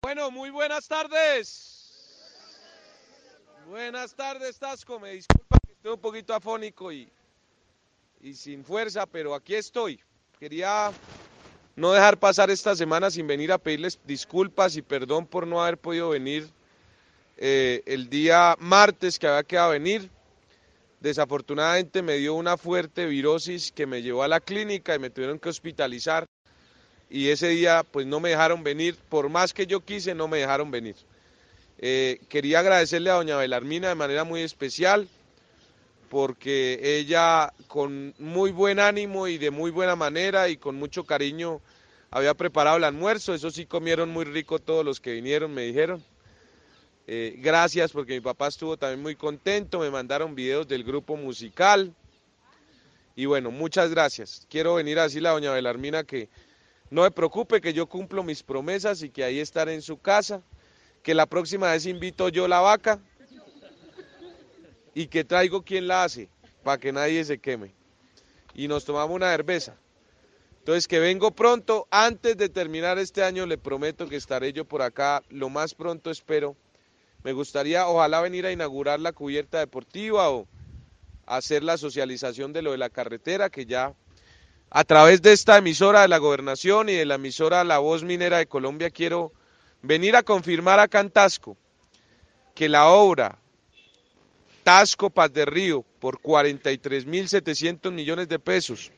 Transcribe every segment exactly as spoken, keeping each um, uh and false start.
Bueno, muy buenas tardes. Buenas tardes, Tasco. Me disculpa que estoy un poquito afónico y, y sin fuerza, pero aquí estoy. Quería no dejar pasar esta semana sin venir a pedirles disculpas y perdón por no haber podido venir eh, el día martes que había quedado venir. Desafortunadamente me dio una fuerte virosis que me llevó a la clínica y me tuvieron que hospitalizar. Y ese día pues no me dejaron venir, por más que yo quise no me dejaron venir. Eh, quería agradecerle a doña Belarmina de manera muy especial, porque ella con muy buen ánimo y de muy buena manera y con mucho cariño había preparado el almuerzo. Eso sí, comieron muy rico todos los que vinieron, me dijeron. Eh, gracias, porque mi papá estuvo también muy contento, me mandaron videos del grupo musical. Y bueno, muchas gracias. Quiero venir a decirle a doña Belarmina que no me preocupe, que yo cumplo mis promesas y que ahí estaré en su casa, que la próxima vez invito yo la vaca y que traigo quien la hace, para que nadie se queme. Y nos tomamos una cerveza. Entonces que vengo pronto, antes de terminar este año le prometo que estaré yo por acá, lo más pronto espero. Me gustaría ojalá venir a inaugurar la cubierta deportiva o hacer la socialización de lo de la carretera, que ya a través de esta emisora de la Gobernación y de la emisora La Voz Minera de Colombia quiero venir a confirmar acá en Tasco que la obra Tasco Paz de Río por cuarenta y tres mil setecientos millones de pesos,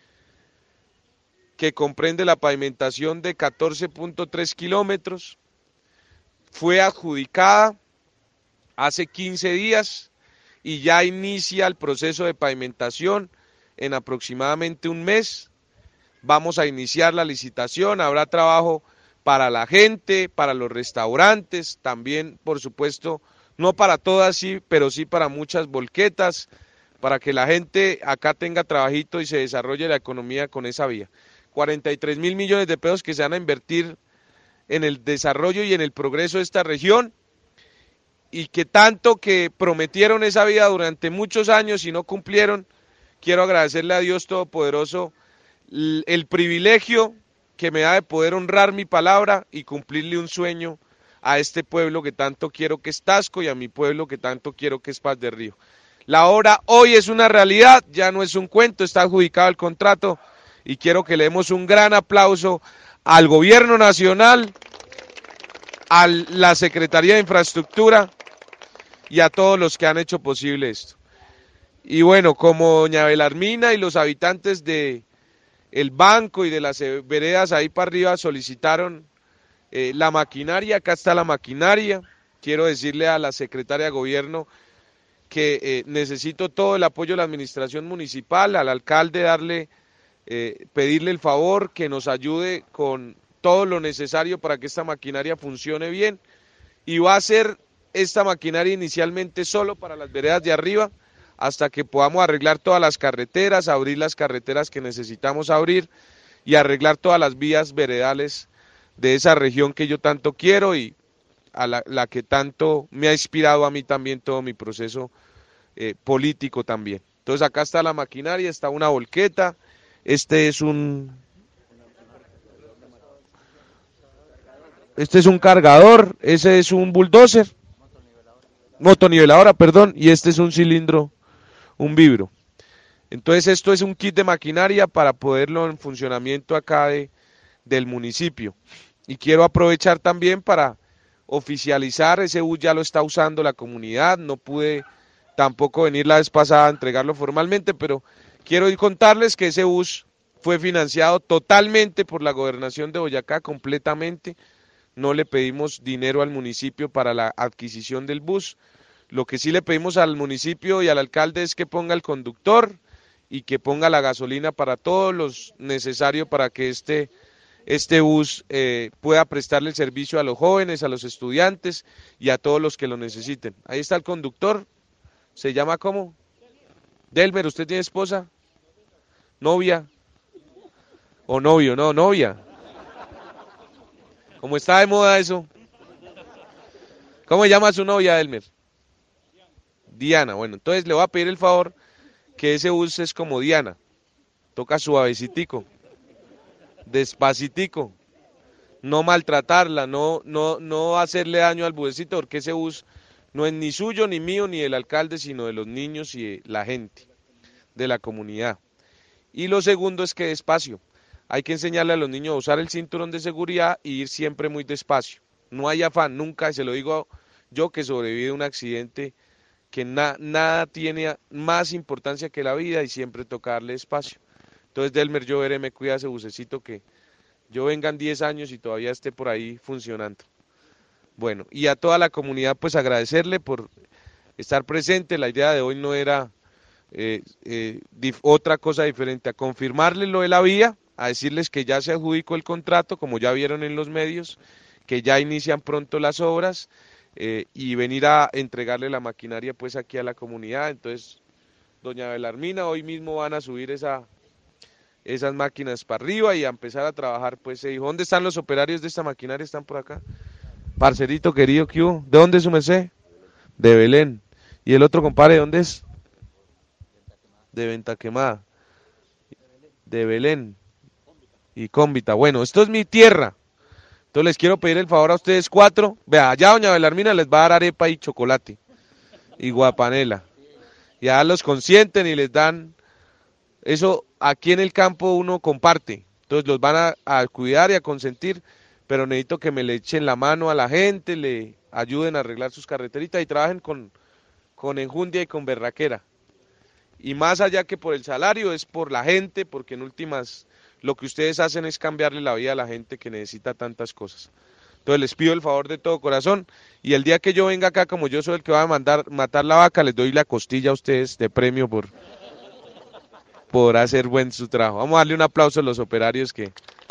que comprende la pavimentación de catorce punto tres kilómetros, fue adjudicada hace quince días y ya inicia el proceso de pavimentación en aproximadamente un mes. Vamos a iniciar la licitación, habrá trabajo para la gente, para los restaurantes, también por supuesto, no para todas sí, pero sí para muchas volquetas, para que la gente acá tenga trabajito y se desarrolle la economía con esa vía. cuarenta y tres mil millones de pesos que se van a invertir en el desarrollo y en el progreso de esta región, y que tanto que prometieron esa vía durante muchos años y no cumplieron. Quiero agradecerle a Dios Todopoderoso el privilegio que me da de poder honrar mi palabra y cumplirle un sueño a este pueblo que tanto quiero, que es Tasco, y a mi pueblo que tanto quiero, que es Paz de Río. La obra hoy es una realidad, ya no es un cuento, está adjudicado el contrato y quiero que le demos un gran aplauso al gobierno nacional, a la Secretaría de Infraestructura y a todos los que han hecho posible esto. Y bueno, como doña Belarmina y los habitantes de el banco y de las veredas ahí para arriba solicitaron eh, la maquinaria, acá está la maquinaria. Quiero decirle a la secretaria de gobierno que eh, necesito todo el apoyo de la administración municipal, al alcalde darle, eh, pedirle el favor que nos ayude con todo lo necesario para que esta maquinaria funcione bien, y va a ser esta maquinaria inicialmente solo para las veredas de arriba, hasta que podamos arreglar todas las carreteras, abrir las carreteras que necesitamos abrir y arreglar todas las vías veredales de esa región que yo tanto quiero y a la, la que tanto me ha inspirado a mí también todo mi proceso eh, político también. Entonces acá está la maquinaria, está una volqueta, este es un este es un cargador, ese es un bulldozer, motoniveladora, perdón, y este es un cilindro, un vibro. Entonces esto es un kit de maquinaria para poderlo en funcionamiento acá de, del municipio. Y quiero aprovechar también para oficializar, ese bus ya lo está usando la comunidad, no pude tampoco venir la vez pasada a entregarlo formalmente, pero quiero contarles que ese bus fue financiado totalmente por la gobernación de Boyacá, completamente. No le pedimos dinero al municipio para la adquisición del bus. Lo que sí le pedimos al municipio y al alcalde es que ponga el conductor y que ponga la gasolina para todos los necesarios para que este, este bus eh, pueda prestarle el servicio a los jóvenes, a los estudiantes y a todos los que lo necesiten. Ahí está el conductor, ¿se llama cómo? Delmer, ¿usted tiene esposa? ¿Novia? ¿O novio? No, novia. ¿Cómo está de moda eso? ¿Cómo se llama su novia, Delmer? Diana. Bueno, entonces le voy a pedir el favor que ese bus es como Diana, toca suavecitico, despacitico, no maltratarla, no, no, no hacerle daño al busecito, porque ese bus no es ni suyo, ni mío, ni del alcalde, sino de los niños y de la gente, de la comunidad. Y lo segundo es que despacio. Hay que enseñarle a los niños a usar el cinturón de seguridad y ir siempre muy despacio. No hay afán, nunca, y se lo digo yo que sobreviví a un accidente, que na, nada tiene más importancia que la vida y siempre toca darle despacio. Entonces, Delmer, yo veré, me cuida ese bucecito, que yo venga en diez años y todavía esté por ahí funcionando. Bueno, y a toda la comunidad, pues agradecerle por estar presente. La idea de hoy no era eh, eh, otra cosa diferente a confirmarles lo de la vía, a decirles que ya se adjudicó el contrato, como ya vieron en los medios, que ya inician pronto las obras, eh, y venir a entregarle la maquinaria pues aquí a la comunidad. Entonces, doña Belarmina, hoy mismo van a subir esa, esas máquinas para arriba y a empezar a trabajar. Pues se dijo, ¿dónde están los operarios de esta maquinaria? Están por acá. Parcerito querido, ¿qué hubo? ¿De dónde es su merced? De Belén. ¿Y el otro compadre de dónde es? De Venta Quemada. De Belén y Cómbita. Bueno, esto es mi tierra. Entonces les quiero pedir el favor a ustedes cuatro. Vea, allá doña Belarmina les va a dar arepa y chocolate y guapanela. Y allá los consienten y les dan. Eso aquí en el campo uno comparte. Entonces los van a, a cuidar y a consentir, pero necesito que me le echen la mano a la gente, le ayuden a arreglar sus carreteritas y trabajen con, con enjundia y con berraquera. Y más allá que por el salario, es por la gente, porque en últimas lo que ustedes hacen es cambiarle la vida a la gente que necesita tantas cosas. Entonces les pido el favor de todo corazón, y el día que yo venga acá, como yo soy el que va a mandar matar la vaca, les doy la costilla a ustedes de premio por, por hacer buen su trabajo. Vamos a darle un aplauso a los operarios que,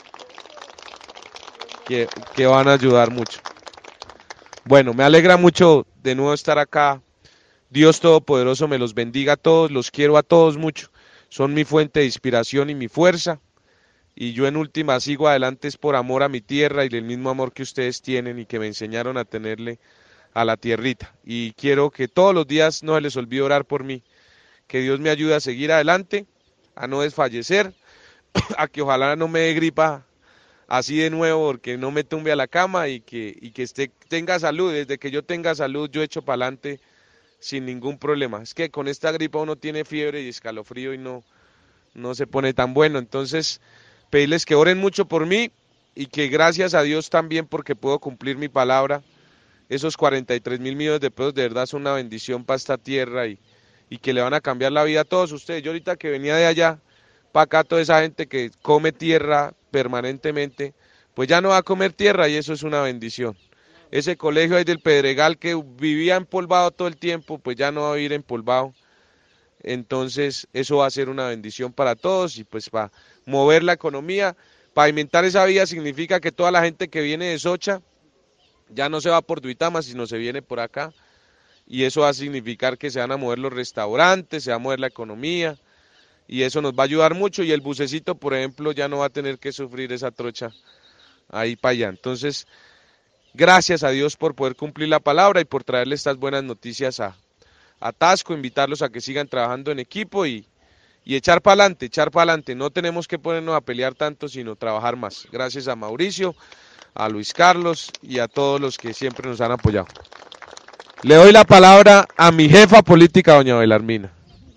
que, que van a ayudar mucho. Bueno, me alegra mucho de nuevo estar acá. Dios Todopoderoso me los bendiga a todos, los quiero a todos mucho. Son mi fuente de inspiración y mi fuerza. Y yo en última sigo adelante es por amor a mi tierra y el mismo amor que ustedes tienen y que me enseñaron a tenerle a la tierrita. Y quiero que todos los días no se les olvide orar por mí. Que Dios me ayude a seguir adelante, a no desfallecer, a que ojalá no me dé gripa así de nuevo, porque no me tumbe a la cama, y que, y que esté, tenga salud. Desde que yo tenga salud yo echo para adelante sin ningún problema. Es que con esta gripa uno tiene fiebre y escalofrío y no, no se pone tan bueno. Entonces, pedirles que oren mucho por mí y que gracias a Dios también, porque puedo cumplir mi palabra. Esos cuarenta y tres mil millones de pesos de verdad son una bendición para esta tierra, y, y que le van a cambiar la vida a todos ustedes. Yo ahorita que venía de allá para acá, toda esa gente que come tierra permanentemente, pues ya no va a comer tierra, y eso es una bendición. Ese colegio ahí del Pedregal que vivía empolvado todo el tiempo, pues ya no va a vivir empolvado. Entonces eso va a ser una bendición para todos, y pues para mover la economía. Pavimentar esa vía significa que toda la gente que viene de Socha ya no se va por Duitama, sino se viene por acá, y eso va a significar que se van a mover los restaurantes, se va a mover la economía, y eso nos va a ayudar mucho. Y el bucecito, por ejemplo, ya no va a tener que sufrir esa trocha ahí para allá. Entonces, gracias a Dios por poder cumplir la palabra y por traerle estas buenas noticias a, a Tasco, invitarlos a que sigan trabajando en equipo y, y echar para adelante, echar para adelante. No tenemos que ponernos a pelear tanto, sino trabajar más. Gracias a Mauricio, a Luis Carlos y a todos los que siempre nos han apoyado. Le doy la palabra a mi jefa política, doña Belarmina.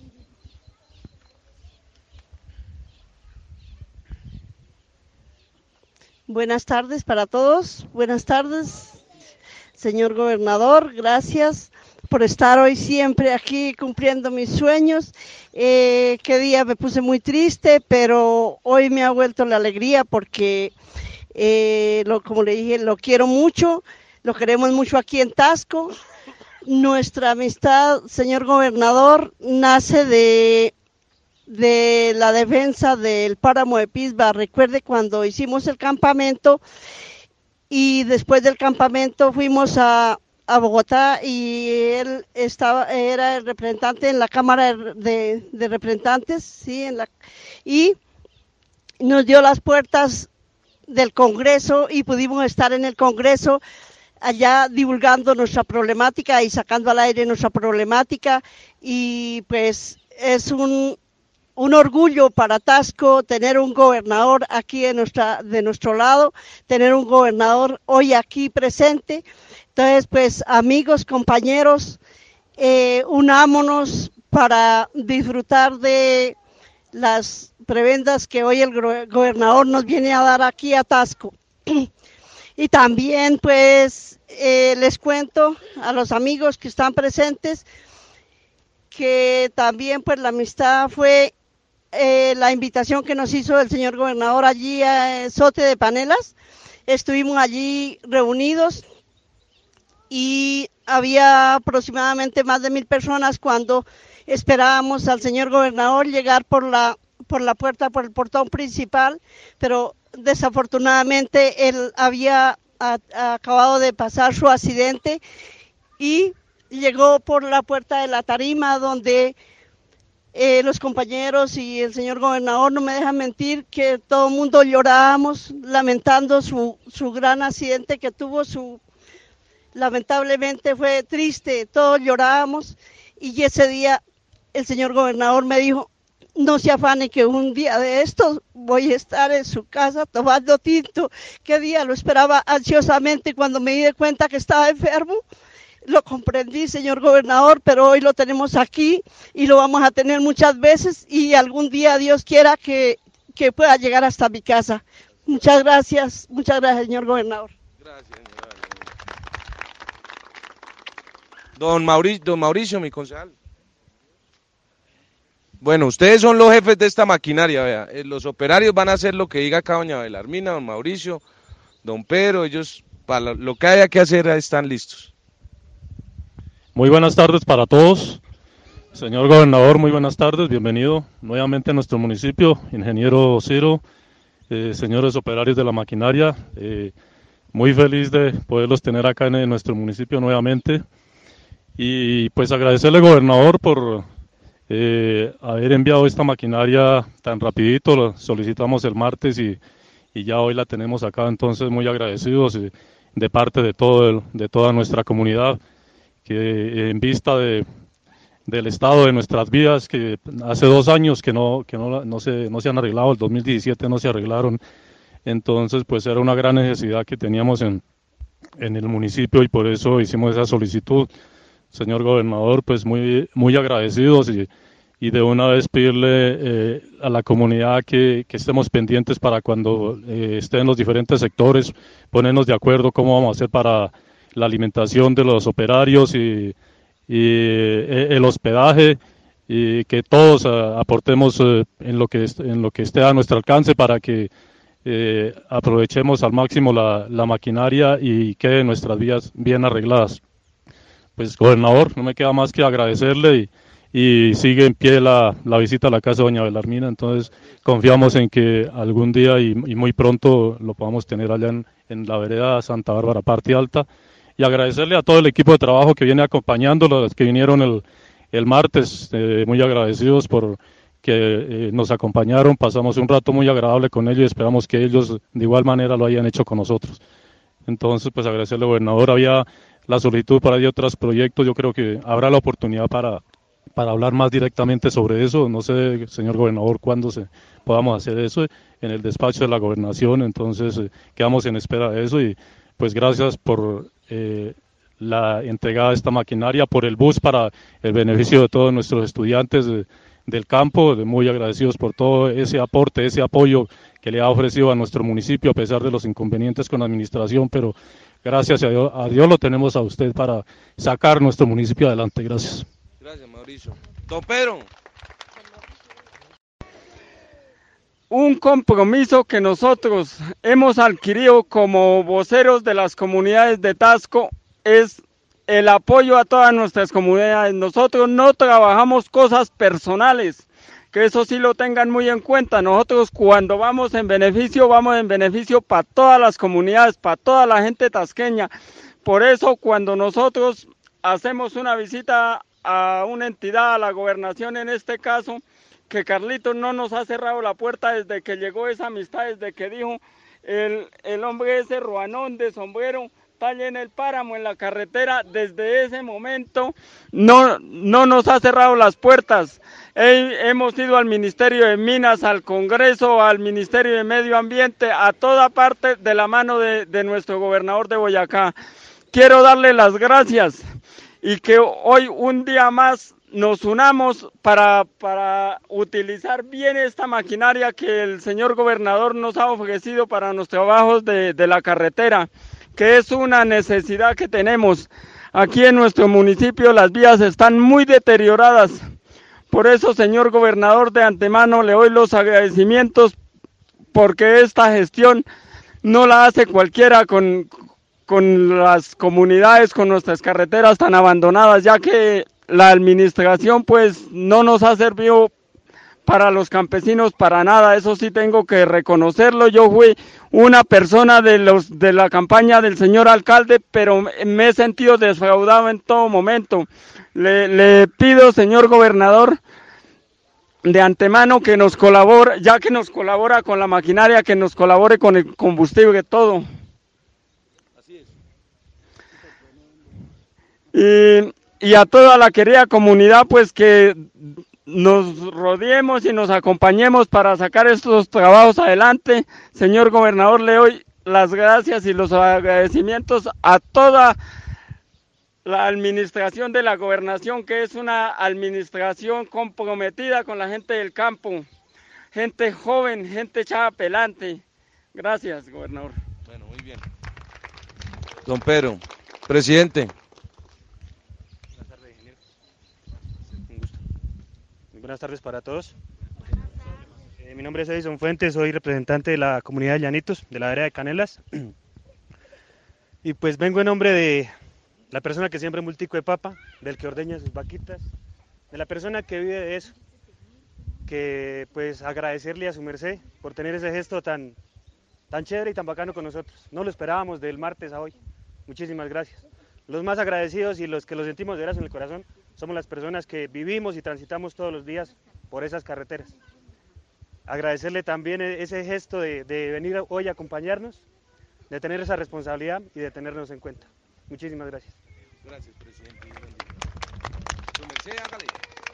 Buenas tardes para todos, buenas tardes, señor gobernador, gracias por estar hoy siempre aquí cumpliendo mis sueños. Eh, qué día me puse muy triste, pero hoy me ha vuelto la alegría porque, eh, lo, como le dije, lo quiero mucho, lo queremos mucho aquí en Tasco. Nuestra amistad, señor gobernador, nace de... de la defensa del páramo de Pisba. Recuerde cuando hicimos el campamento y después del campamento fuimos a, a Bogotá y él estaba, era el representante en la Cámara de, de Representantes, sí, en la, y nos dio las puertas del Congreso y pudimos estar en el Congreso allá divulgando nuestra problemática y sacando al aire nuestra problemática, y pues es un un orgullo para Tasco tener un gobernador aquí de, nuestra, de nuestro lado, tener un gobernador hoy aquí presente. Entonces, pues amigos, compañeros, eh, unámonos para disfrutar de las prebendas que hoy el gobernador nos viene a dar aquí a Tasco. Y también pues eh, les cuento a los amigos que están presentes que también pues la amistad fue eh, la invitación que nos hizo el señor gobernador allí a Sote de Panelas. Estuvimos allí reunidos y había aproximadamente más de mil personas cuando esperábamos al señor gobernador llegar por la, por la puerta, por el portón principal, pero desafortunadamente él había a, a acabado de pasar su accidente y llegó por la puerta de la tarima donde eh, los compañeros y el señor gobernador, no me dejan mentir, que todo el mundo llorábamos lamentando su, su gran accidente que tuvo, su lamentablemente fue triste, todos llorábamos y ese día el señor gobernador me dijo, no se afane que un día de estos voy a estar en su casa tomando tinto. Qué día lo esperaba ansiosamente cuando me di cuenta que estaba enfermo. Lo comprendí, señor gobernador, pero hoy lo tenemos aquí y lo vamos a tener muchas veces y algún día Dios quiera que, que pueda llegar hasta mi casa. Muchas gracias, muchas gracias, señor gobernador. Gracias, señora. Don Mauricio, don Mauricio, mi concejal. Bueno, ustedes son los jefes de esta maquinaria, vea. Los operarios van a hacer lo que diga acá doña Belarmina, don Mauricio, don Pedro, ellos para lo que haya que hacer están listos. Muy buenas tardes para todos. Señor gobernador, muy buenas tardes, bienvenido nuevamente a nuestro municipio, ingeniero Ciro, eh, señores operarios de la maquinaria, eh, muy feliz de poderlos tener acá en nuestro municipio nuevamente. Y pues agradecerle, gobernador, por eh, haber enviado esta maquinaria tan rapidito, lo solicitamos el martes y, y ya hoy la tenemos acá, entonces muy agradecidos eh, de parte de, todo el, de toda nuestra comunidad, que en vista de, del estado de nuestras vidas, que hace dos años que no, que no, no, se, no se han arreglado, el dos mil diecisiete no se arreglaron, entonces pues era una gran necesidad que teníamos en, en el municipio y por eso hicimos esa solicitud. Señor gobernador, pues muy, muy agradecidos y, y de una vez pedirle eh, a la comunidad que, que estemos pendientes para cuando eh, estén los diferentes sectores, ponernos de acuerdo cómo vamos a hacer para la alimentación de los operarios y, y eh, el hospedaje y que todos uh, aportemos uh, en, lo que est en lo que esté a nuestro alcance para que eh, aprovechemos al máximo la, la maquinaria y queden nuestras vías bien arregladas. Pues gobernador, no me queda más que agradecerle y, y sigue en pie la, la visita a la casa de doña Belarmina, entonces confiamos en que algún día y, y muy pronto lo podamos tener allá en, en la vereda Santa Bárbara, parte alta, y agradecerle a todo el equipo de trabajo que viene acompañándolo, los que vinieron el, el martes, eh, muy agradecidos por que eh, nos acompañaron, pasamos un rato muy agradable con ellos y esperamos que ellos de igual manera lo hayan hecho con nosotros. Entonces, pues agradecerle, gobernador, había la solicitud para ir a otros proyectos, yo creo que habrá la oportunidad para, para hablar más directamente sobre eso, no sé, señor gobernador, cuándo se, podamos hacer eso en el despacho de la gobernación, entonces eh, quedamos en espera de eso y pues gracias por eh, la entregada de esta maquinaria, por el bus para el beneficio de todos nuestros estudiantes de, del campo, de muy agradecidos por todo ese aporte, ese apoyo que le ha ofrecido a nuestro municipio a pesar de los inconvenientes con la administración, pero gracias a Dios, a Dios lo tenemos a usted para sacar nuestro municipio adelante. Gracias. Gracias, Mauricio. Don Pedro. Un compromiso que nosotros hemos adquirido como voceros de las comunidades de Tasco es el apoyo a todas nuestras comunidades. Nosotros no trabajamos cosas personales, que eso sí lo tengan muy en cuenta. Nosotros cuando vamos en beneficio, vamos en beneficio para todas las comunidades, para toda la gente tasqueña. Por eso cuando nosotros hacemos una visita a una entidad, a la gobernación en este caso, que Carlitos no nos ha cerrado la puerta desde que llegó esa amistad, desde que dijo el, el hombre ese ruanón de sombrero, está allí en el páramo, en la carretera, desde ese momento no, no nos ha cerrado las puertas. He, hemos ido al Ministerio de Minas, al Congreso, al Ministerio de Medio Ambiente, a toda parte de la mano de, de nuestro gobernador de Boyacá. Quiero darle las gracias y que hoy un día más nos unamos para, para utilizar bien esta maquinaria que el señor gobernador nos ha ofrecido para los trabajos de, de la carretera, que es una necesidad que tenemos. Aquí en nuestro municipio las vías están muy deterioradas. Por eso, señor gobernador, de antemano le doy los agradecimientos porque esta gestión no la hace cualquiera con, con las comunidades, con nuestras carreteras tan abandonadas, ya que la administración pues no nos ha servido para los campesinos para nada. Eso sí tengo que reconocerlo. Yo fui una persona de los de la campaña del señor alcalde, pero me he sentido defraudado en todo momento. Le, le pido, señor gobernador, de antemano que nos colabore, ya que nos colabora con la maquinaria, que nos colabore con el combustible, todo. Así es. Y, y a toda la querida comunidad, pues que nos rodeemos y nos acompañemos para sacar estos trabajos adelante. Señor gobernador, le doy las gracias y los agradecimientos a toda la administración de la gobernación, que es una administración comprometida con la gente del campo, gente joven, gente echada pelante. Gracias, gobernador. Bueno, muy bien. Don Pedro, presidente. Buenas tardes, ingeniero. Un gusto. Muy buenas tardes para todos. Eh, mi nombre es Edison Fuentes, soy representante de la comunidad de Llanitos, de la área de Canelas. Y pues vengo en nombre de la persona que siembra multico de papa, del que ordeña sus vaquitas, de la persona que vive de eso, que pues agradecerle a su merced por tener ese gesto tan, tan chévere y tan bacano con nosotros. No lo esperábamos del martes a hoy. Muchísimas gracias. Los más agradecidos y los que lo sentimos de veras en el corazón somos las personas que vivimos y transitamos todos los días por esas carreteras. Agradecerle también ese gesto de, de venir hoy a acompañarnos, de tener esa responsabilidad y de tenernos en cuenta. Muchísimas gracias. Gracias, presidente. Su merced, hágale.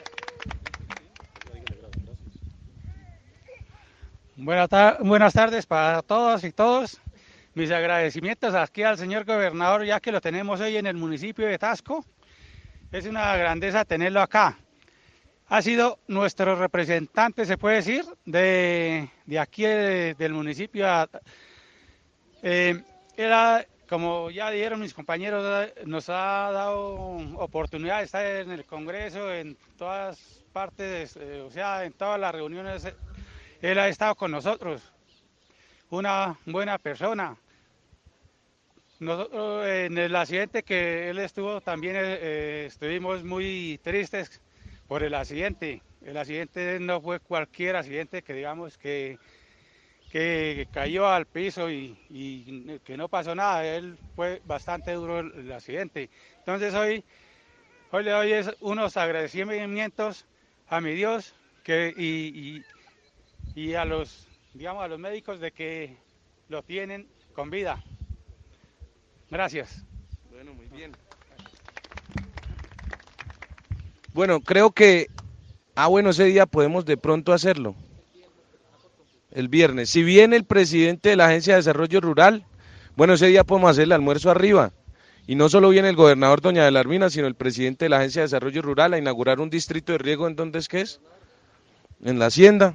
Buenas, tar buenas tardes para todos y todos. Mis agradecimientos aquí al señor gobernador, ya que lo tenemos hoy en el municipio de Tasco. Es una grandeza tenerlo acá. Ha sido nuestro representante, se puede decir, de, de aquí de, del municipio. Eh, era, como ya dijeron mis compañeros, nos ha dado oportunidad de estar en el Congreso, en todas partes, eh, o sea, en todas las reuniones. Él ha estado con nosotros, una buena persona. Nosotros en el accidente que él estuvo también eh, estuvimos muy tristes por el accidente. El accidente no fue cualquier accidente que digamos que, que cayó al piso y, y que no pasó nada. Él fue bastante duro el, el accidente. Entonces hoy, hoy le doy unos agradecimientos a mi Dios que, y, y, y a los, digamos, a los médicos de que lo tienen con vida. Gracias. Bueno, muy bien. Bueno, creo que, ah bueno, ese día podemos de pronto hacerlo, el viernes. Si viene el presidente de la Agencia de Desarrollo Rural, bueno, ese día podemos hacer el almuerzo arriba. Y no solo viene el gobernador Doña Adelarmina, sino el presidente de la Agencia de Desarrollo Rural a inaugurar un distrito de riego. ¿En dónde es que es? En la Hacienda.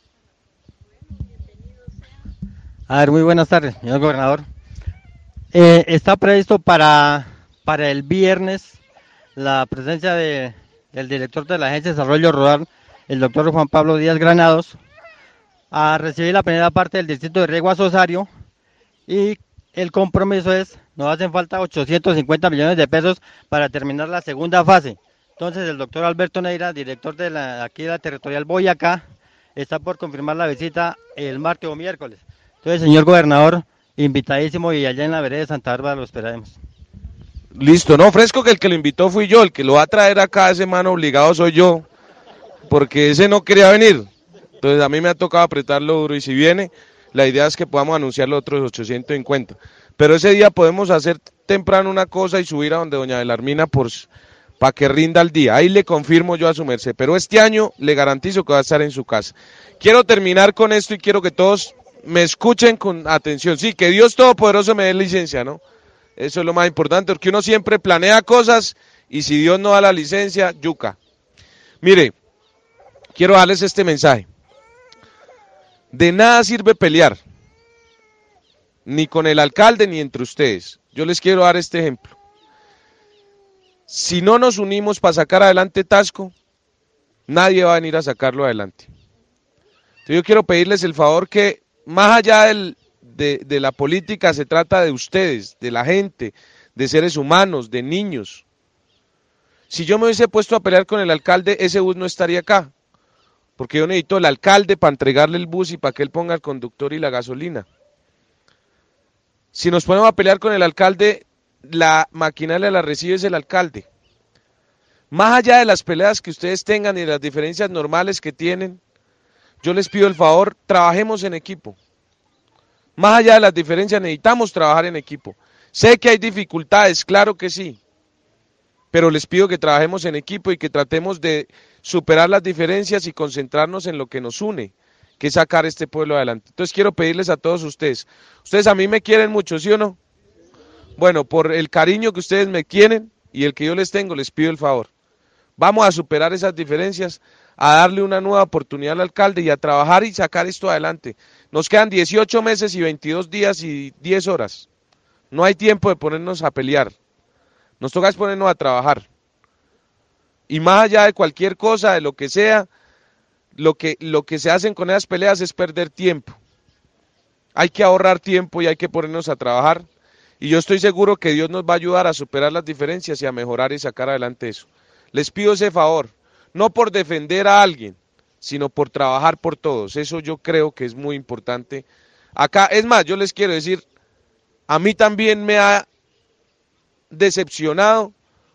A ver, muy buenas tardes, señor gobernador. Eh, está previsto para, para el viernes la presencia de, del director de la Agencia de Desarrollo Rural, el doctor Juan Pablo Díaz Granados, a recibir la primera parte del distrito de riego a Sosario, y el compromiso es, nos hacen falta ochocientos cincuenta millones de pesos para terminar la segunda fase. Entonces el doctor Alberto Neira, director de la, aquí de la territorial Boyacá, está por confirmar la visita el martes o miércoles. Entonces, señor gobernador, invitadísimo, y allá en la vereda de Santa Bárbara lo esperaremos. Listo, no, fresco que el que lo invitó fui yo, el que lo va a traer acá ese mano obligado soy yo, porque ese no quería venir, entonces a mí me ha tocado apretarlo duro, y si viene, la idea es que podamos anunciar los otros ochocientos cincuenta, pero ese día podemos hacer temprano una cosa y subir a donde doña Belarmina por para que rinda el día. Ahí le confirmo yo a su merced, pero este año le garantizo que va a estar en su casa. Quiero terminar con esto y quiero que todos me escuchen con atención. Sí, que Dios Todopoderoso me dé licencia, ¿no? Eso es lo más importante, porque uno siempre planea cosas y si Dios no da la licencia, yuca. Mire, quiero darles este mensaje. De nada sirve pelear, ni con el alcalde ni entre ustedes. Yo les quiero dar este ejemplo. Si no nos unimos para sacar adelante Tasco, nadie va a venir a sacarlo adelante. Entonces yo quiero pedirles el favor que, más allá del, de, de la política, se trata de ustedes, de la gente, de seres humanos, de niños. Si yo me hubiese puesto a pelear con el alcalde, ese bus no estaría acá. Porque yo necesito el alcalde para entregarle el bus y para que él ponga el conductor y la gasolina. Si nos ponemos a pelear con el alcalde, la maquinaria la recibe es el alcalde. Más allá de las peleas que ustedes tengan y de las diferencias normales que tienen, yo les pido el favor, trabajemos en equipo. Más allá de las diferencias, necesitamos trabajar en equipo. Sé que hay dificultades, claro que sí, pero les pido que trabajemos en equipo y que tratemos de superar las diferencias y concentrarnos en lo que nos une, que es sacar este pueblo adelante. Entonces quiero pedirles a todos ustedes, ustedes a mí me quieren mucho, ¿sí o no? Bueno, por el cariño que ustedes me quieren y el que yo les tengo, les pido el favor. Vamos a superar esas diferencias, a darle una nueva oportunidad al alcalde y a trabajar y sacar esto adelante. Nos quedan dieciocho meses y veintidós días y diez horas. No hay tiempo de ponernos a pelear. Nos toca es ponernos a trabajar. Y más allá de cualquier cosa, de lo que sea, lo que, lo que se hacen con esas peleas es perder tiempo. Hay que ahorrar tiempo y hay que ponernos a trabajar. Y yo estoy seguro que Dios nos va a ayudar a superar las diferencias y a mejorar y sacar adelante eso. Les pido ese favor, no por defender a alguien, sino por trabajar por todos. Eso yo creo que es muy importante. Acá, es más, yo les quiero decir, a mí también me ha decepcionado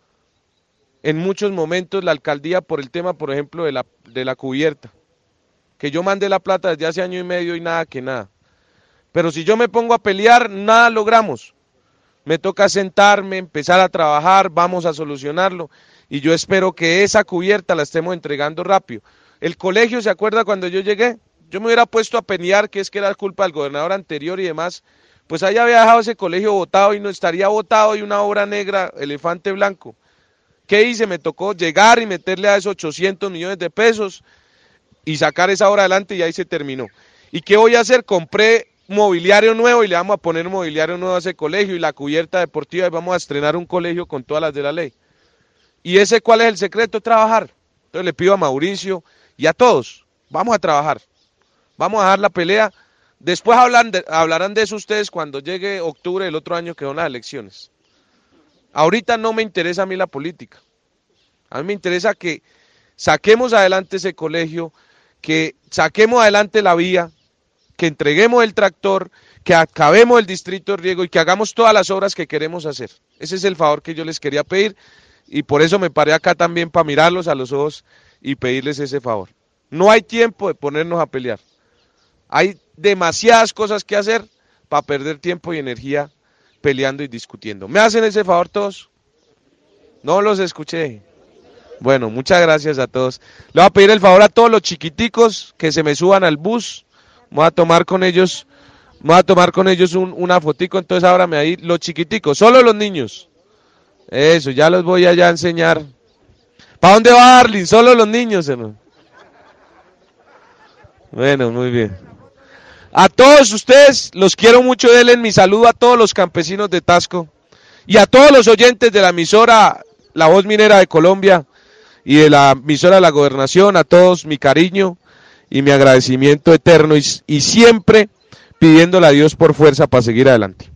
en muchos momentos la alcaldía por el tema, por ejemplo, de la, de la cubierta. Que yo mandé la plata desde hace año y medio y nada que nada. Pero si yo me pongo a pelear, nada logramos. Me toca sentarme, empezar a trabajar, vamos a solucionarlo. Y yo espero que esa cubierta la estemos entregando rápido. El colegio, ¿se acuerda cuando yo llegué? Yo me hubiera puesto a pelear, que es que era culpa del gobernador anterior y demás. Pues ahí había dejado ese colegio botado y no estaría botado y una obra negra, elefante blanco. ¿Qué hice? Me tocó llegar y meterle a esos ochocientos millones de pesos y sacar esa obra adelante y ahí se terminó. ¿Y qué voy a hacer? Compré mobiliario nuevo y le vamos a poner mobiliario nuevo a ese colegio y la cubierta deportiva y vamos a estrenar un colegio con todas las de la ley. ¿Y ese cuál es el secreto? Trabajar. Entonces le pido a Mauricio y a todos, vamos a trabajar, vamos a dar la pelea. Después hablan de, hablarán de eso ustedes cuando llegue octubre del otro año que son las elecciones. Ahorita no me interesa a mí la política, a mí me interesa que saquemos adelante ese colegio, que saquemos adelante la vía, que entreguemos el tractor, que acabemos el distrito de riego y que hagamos todas las obras que queremos hacer. Ese es el favor que yo les quería pedir y por eso me paré acá también para mirarlos a los ojos y pedirles ese favor. No hay tiempo de ponernos a pelear. Hay demasiadas cosas que hacer para perder tiempo y energía peleando y discutiendo. ¿Me hacen ese favor todos? No los escuché. Bueno, muchas gracias a todos. Le voy a pedir el favor a todos los chiquiticos que se me suban al bus. Voy a tomar con ellos, voy a tomar con ellos un, una fotico, entonces ábrame ahí los chiquiticos, solo los niños. Eso, ya los voy allá a enseñar. ¿Para dónde va Arlin? Solo los niños, hermano. Bueno, muy bien. A todos ustedes, los quiero mucho, denle mi saludo a todos los campesinos de Tasco y a todos los oyentes de la emisora La Voz Minera de Colombia y de la emisora de la Gobernación, a todos mi cariño y mi agradecimiento eterno y, y siempre pidiéndole a Dios por fuerza para seguir adelante.